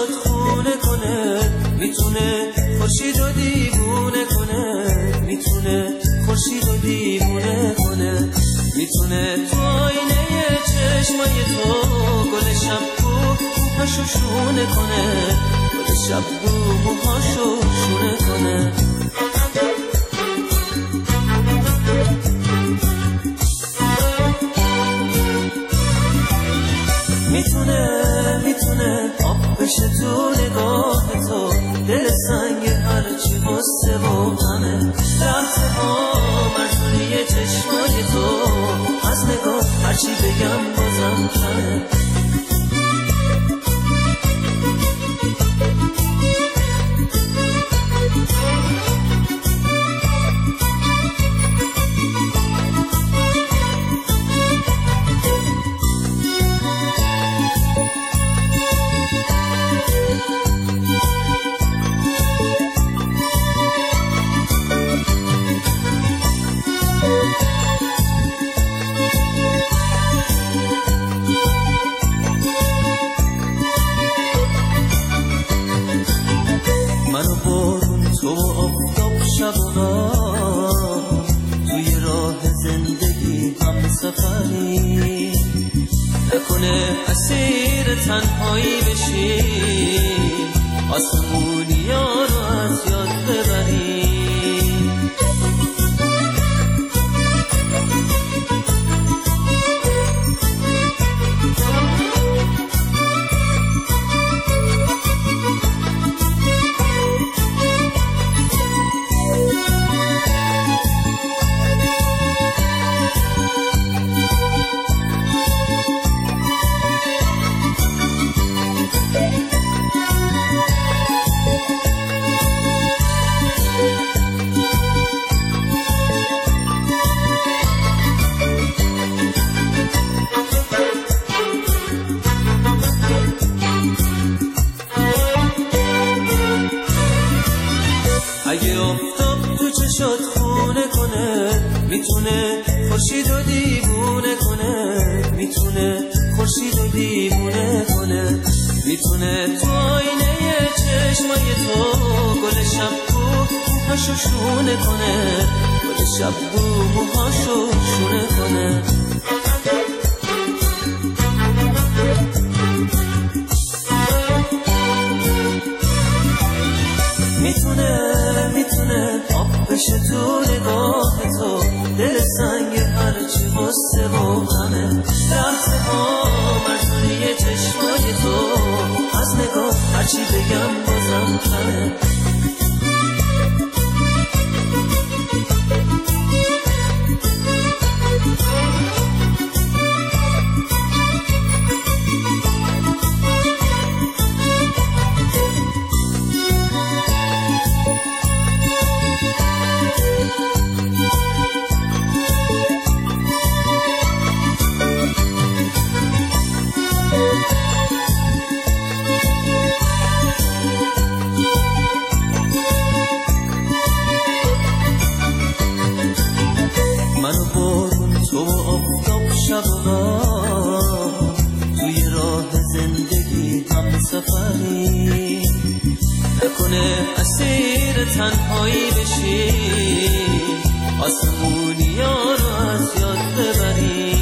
چشات خونه کنه، میتونه خورشید رو دیوونه کنه، میتونه خورشید رو دیوونه کنه، میتونه تو آینه چشمای تو گل شب رو موهاشو شونه کنه، گل شب رو موهاشو شونه کنه. میتونه آب بشه تو نگاه تو، دل سنگ هرچی واسه و همه لحظه ها مرزونی چشمای تو، از نگاه هرچی بگم بازم کمه. منو بارون تو آفتاب شب و راه، توی راه زندگی هم سفری، نکنه اسیر تنهایی بشی، آسمونی ها رو از یاد ببری. اگه آفتاب تو چشات خونه کنه، میتونه خورشید رو دیوونه کنه، میتونه خورشید رو دیوونه کنه، میتونه تو آینه چشمای تو گل شب رو موهاشو شونه کنه، گل شب رو موهاشو شونه کنه. میتونه آب بشه تو نگاه تو، دل سنگ هرچی واسه و همه لحظه ها مرزونی چشمای تو، از نگاه هرچی بگم بازم کمه. منو بارون تو آفتاب شب و راه، توی راه زندگی هم سفری، نکنه اسیر تنهایی بشی، آسمونی ها رو از یاد ببری.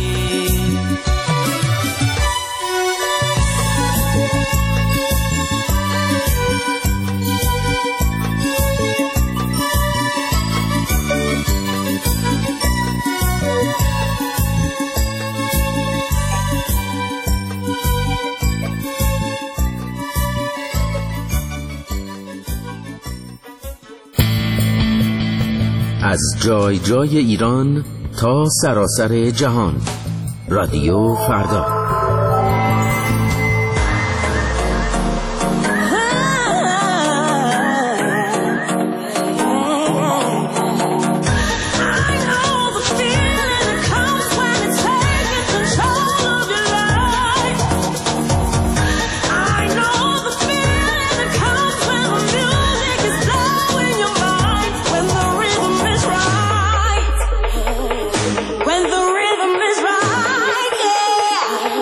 از جای جای ایران تا سراسر جهان، رادیو فردا. When the rhythm is right, yeah.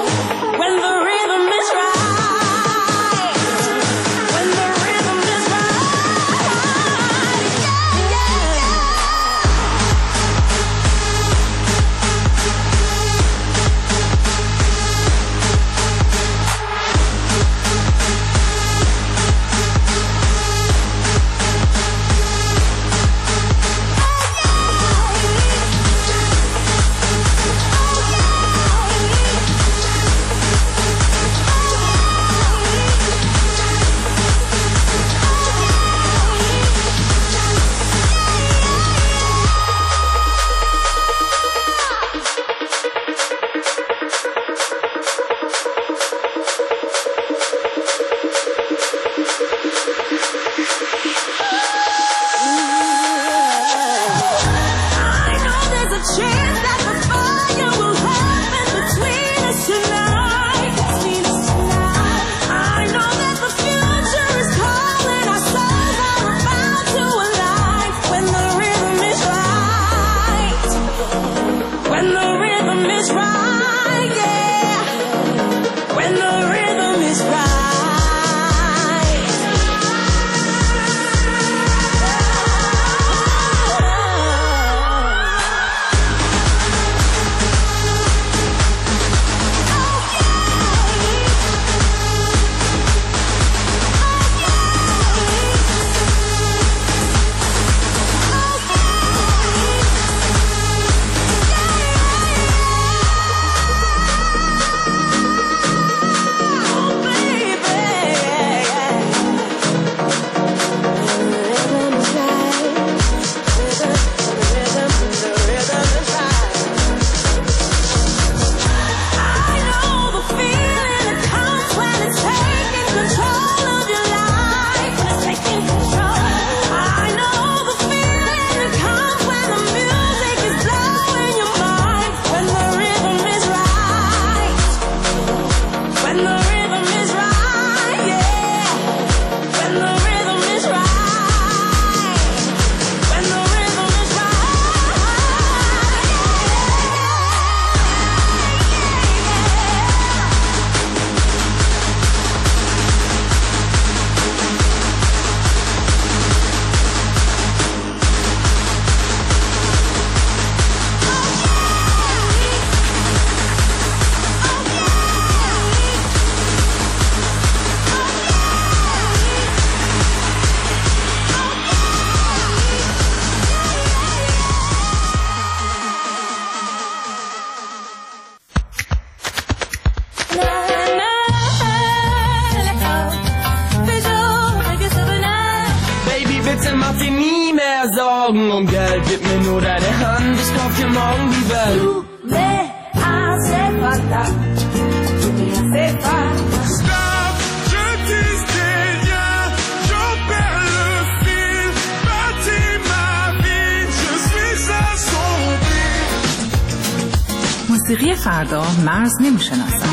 Sagen und Geld gib mir nur deine Hand, ich kauf dir morgen die Welt. Tu me hace falta, tu me hace falta. Stop, je disais rien, j'en perds le fil. Bâtis ma vie, je suis assombri. موسیقی فردا مرز نمیشناسد.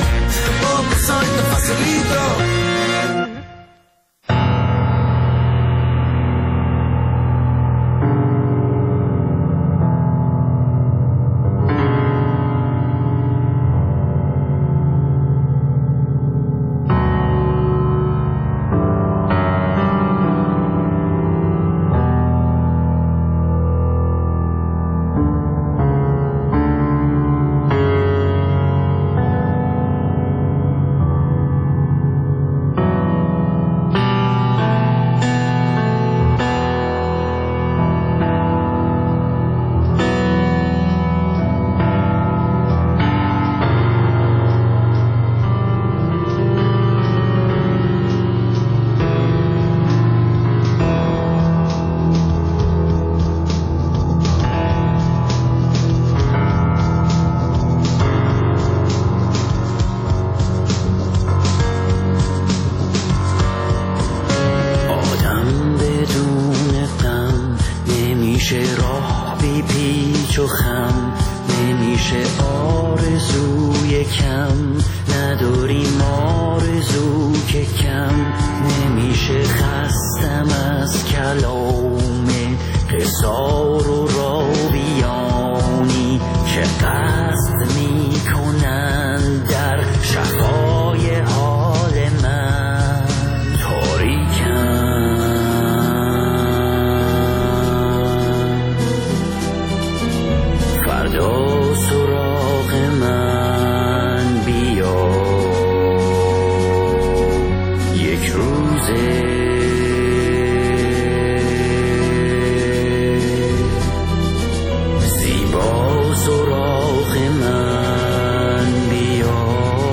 پیچ و خم نمیشه آرزوی کم نداریم آرزو که کم نمیشه خستم از کلام قصار و راویانی که قصد میکنن در شفای حال من تاریکم فردا سراغ من بیا یک روزه زیبا سراغ من بیا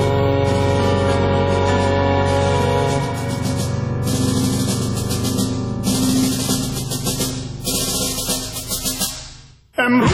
امروز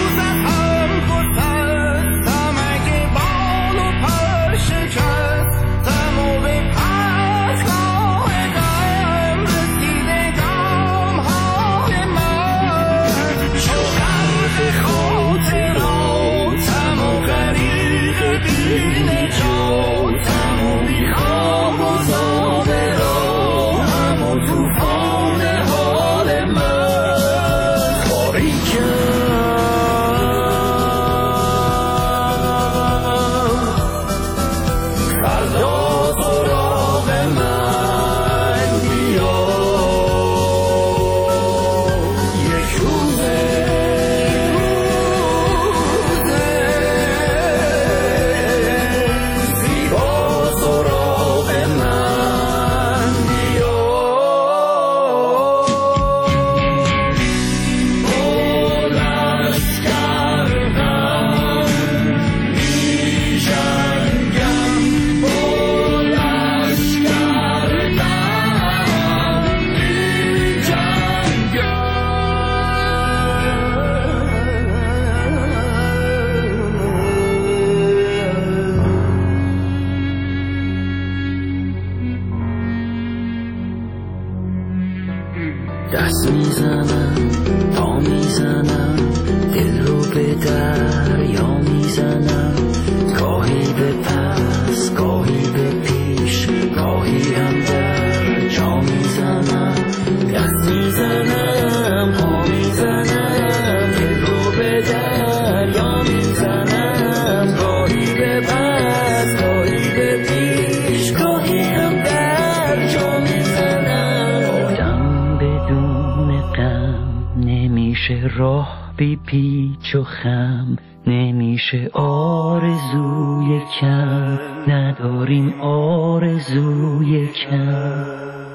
دست میزنم پا میزنم دل رو به دریا میزنم گاهی به پس گاهی به پیش گاهی هم در جا میزنم دست میزنم پا میزنم دل رو به دریا میزنم گاهی به پس گاهی به پیش گاهی هم در جا میزنم آدم بدون غم نمیشه راه بی پیچ و خم نمیشه آرزوی کم نداریم آرزوی کم